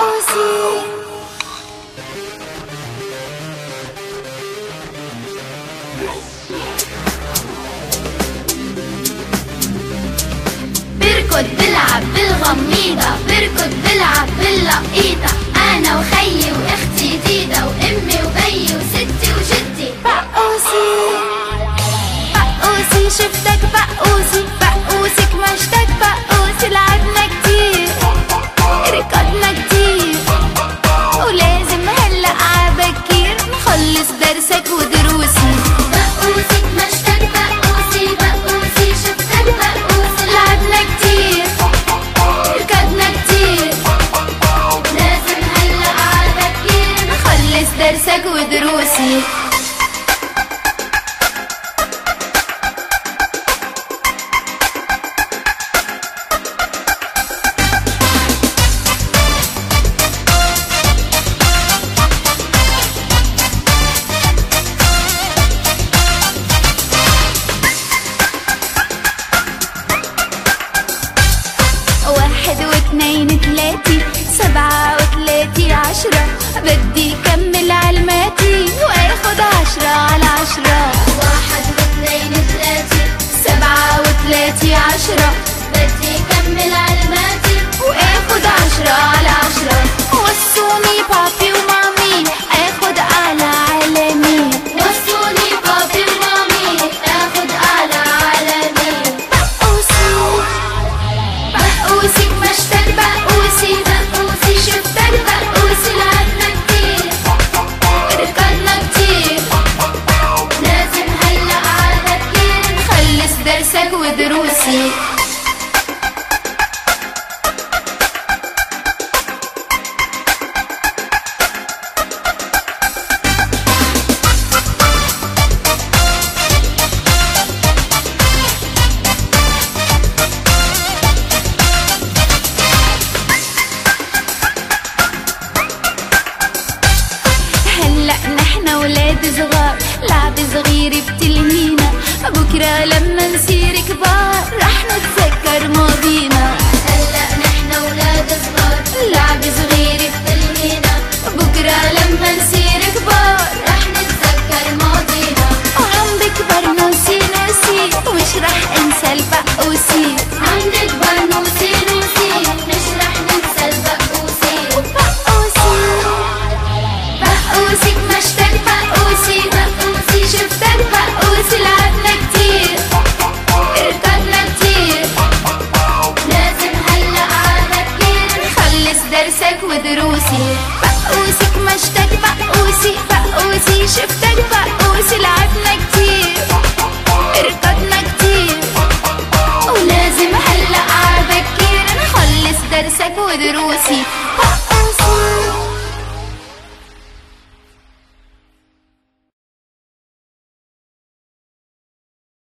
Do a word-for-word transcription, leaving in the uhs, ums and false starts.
بقوسي. بركض بلعب بالغميضة، بركض بلعب باللقيطة، أنا وخيي وأختي ديدة وأمي وبيي وستي وجدي. بقوسي بقوسي شفتك بقوسي، بقوسك مشتك بقوسي. لعبنا كتير ركضنا كتير ولازم هلأ عبكير نخلص درسك ودروسي. بقوسك مشتك بقوسي، بقوسي شفتك بقوسي. لعبنا كتير ركضنا كتير لازم هلأ عبكير نخلص درسك ودروسي. واحد واثنين تلاتي سبعة وتلاتي عشرة، بدي كمل علماتي واخد عشرة على عشرة. واحد واثنين تلاتي سبعة وتلاتي عشرة، بدي كمل علماتي واخد عشرة على عشرة. وصوني بابي ومامي اخد اعلى علامي، وصوني بابي ومامي اخد اعلى علامي. بقوسي بقوسك مشتك بقوسي، بقوسي شفتك بقوسي. لعبنا كتير ركضنا كتير لازم هلأ عبكير نخلص درسك ودروسي. ولاد صغار لعب صغير بتلهينا، بكرة لما نصير كبار رح نتذكر ماضينا. هلأ نحنا ولاد صغار لعب صغير بتلهينا، بكرة لما نصير كبار رح نتذكر ماضينا. وعم بكبر نوسي نوسي ومش رح انسى البقوسي، عم نكبر نوسي نوسي مش رح ننسى البقوسي. بقوسي بقوسك مشتك بقوسي، بقوسي شفتك بقوسي. لعبنا كتير ركضنا كتير لازم هلأ عبكير نخلص درسك ودروسي. بقوسك مشتك بقوسي، بقوسي شفتك بقوسي. لعبنا كتير ركضنا كتير ولازم هلأ عبكير نخلص درسك ودروسي.